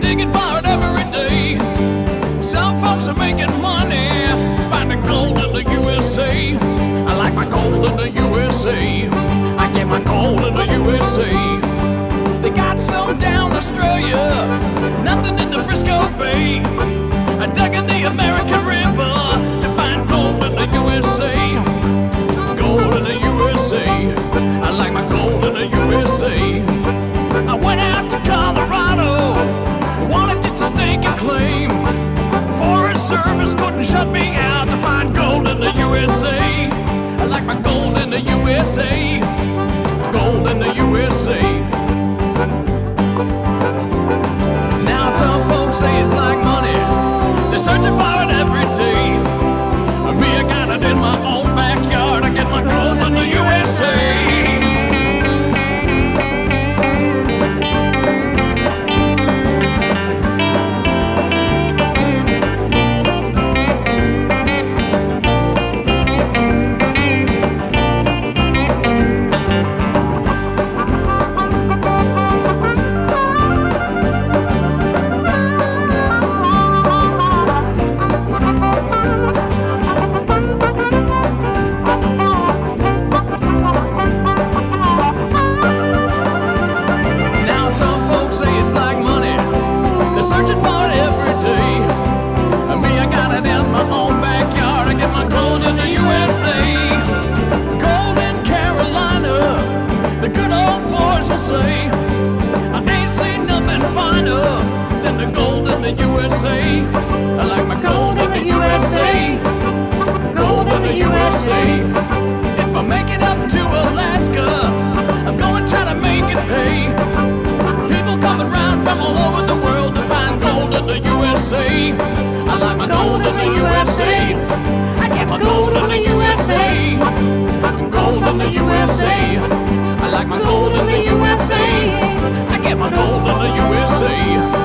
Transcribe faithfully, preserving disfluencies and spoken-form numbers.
digging for it every day. Some folks are making money, finding gold in the U S A. I like my gold in the U S A. I get my gold in the U S A. They got some down Australia, nothing in the Frisco Bay. I dug in the American River to find gold in the U S A. Gold in the U S A. I like my gold in the U S A. I went out to Colorado, wanted just a stinking claim. Forest Service couldn't shut me out to find gold in the U S A. I like my gold in the U S A. Gold in the U S A. Now some folks say it's like money, they're searching for it every day. Me, I got it in my own backyard. I get my gold in the U S A. Searching for it every day. Me, I got it in my own backyard. I get my gold in the U S A. Gold in Carolina, the good old boys will say. I ain't seen nothing finer than the gold in the U S A. I like my gold in the U S A. Gold in the U S A. If I make it up to Alaska, I'm gonna try to make it pay. People coming round from all over the world to find gold in the U S A. I like my gold in the U S A. I get my gold in the U S A. Gold in the U S A. I like my gold in the U S A. I get my gold in the U S A.